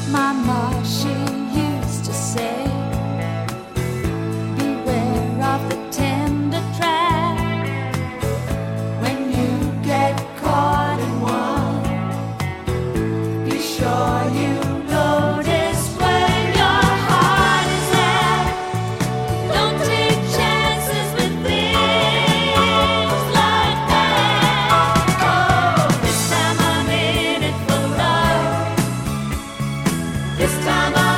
Mama, she used to say, beware of the tender trap. When you get caught in one, be sure you notice when your heart is at. Don't take chances with things like that. Oh, this time I'm in it for love. This time